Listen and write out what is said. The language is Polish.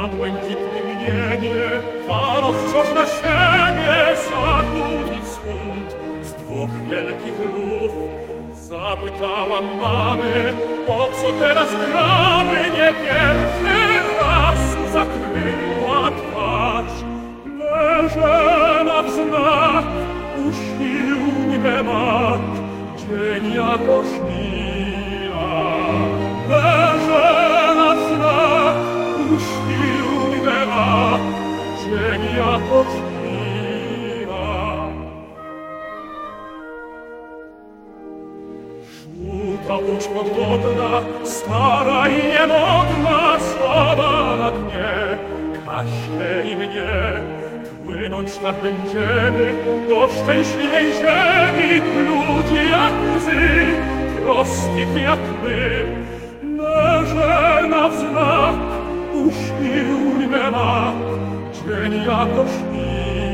błękitnym niebie, falo wciąż na siebie zachód i wschód. Z dwóch wielkich luf zapytałam mamy, po co teraz gramy, nie pierwszy raz zakryła twarz. Leżę na wznak, usilnie mak, dzień jako żmija. Leżę na wznak, usilnie mak, dzień jako żmija. Żółta łódź podwodna, stara i niemodna, słaba na dnie, Kaśkę i mnie. Płynąć tak będziemy do szczęśliwej ziemi, ludzie jak łzy, prostych jak my. Leżę na wznak, usilny mak, dzień jako śni.